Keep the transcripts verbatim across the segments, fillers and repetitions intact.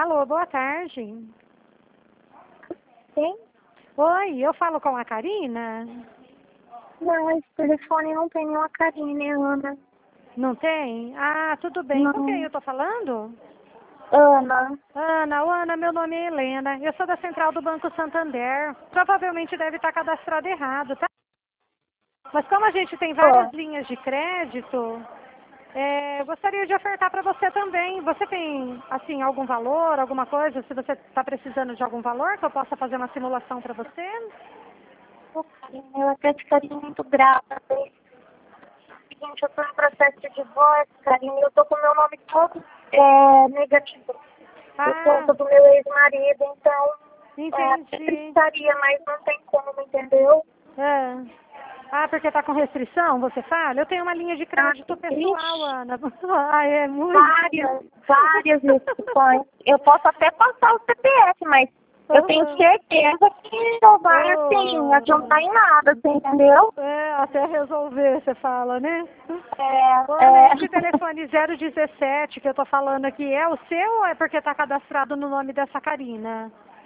Alô, boa tarde. Sim? Oi, eu falo com a Karina? Não, esse telefone não tem nenhuma Karine, Ana. Não tem? Ah, tudo bem. Não. Com quem eu tô falando? Ana. Ana, ô, Ana, meu nome é Helena. Eu sou da Central do Banco Santander. Provavelmente deve estar cadastrado errado, tá? Mas como a gente tem várias Ó, linhas de crédito, é, eu gostaria de ofertar para você também. Você tem, assim, algum valor, alguma coisa? Se você está precisando de algum valor, que eu possa fazer uma simulação para você? ô, Karine, eu até ficaria muito grata. Seguinte, eu tô em processo de divórcio, Karine, eu tô com o meu nome todo é, negativo. Por Ah, conta do meu ex-marido, então é, até entendi. precisaria, mas não tem como, entendeu? É. Ah, porque tá com restrição, você fala? Eu tenho uma linha de Ah, crédito pessoal, ixi, Ana. Ah, é muito. várias, várias restrições. Eu posso até passar o C P F, mas eu tenho Aham. certeza que não vai, assim, adiantar Oh, em nada, você entendeu? é, até resolver, você fala, né? Ô, É, Ana, é, esse telefone zero dezessete que eu tô falando aqui é o seu ou é porque tá cadastrado no nome dessa Karina?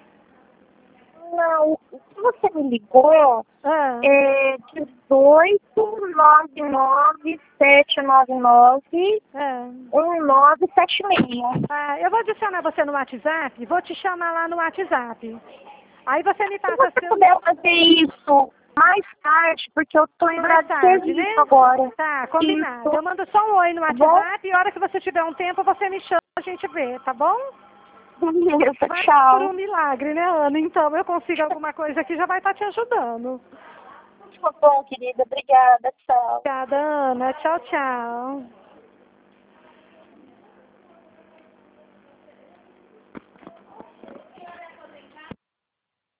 não, o que você me ligou Ah, é dezoito nove nove sete nove nove é. um nove sete seis. Ah, eu vou adicionar você no WhatsApp, vou te chamar lá no WhatsApp. Aí você me Se passa você seu... puder fazer isso mais tarde, porque eu estou em Mais horário de tarde, serviço né? agora. Tá, combinado. Isso, Eu mando só um oi no tá bom? WhatsApp e a hora que você tiver um tempo você me chama e a gente vê, tá bom? Beleza, Vai por um tchau. milagre, né, Ana? Então eu consigo alguma coisa que já vai estar te ajudando. Tá bom, querida. Obrigada. Tchau. Obrigada, Ana. Tchau, tchau.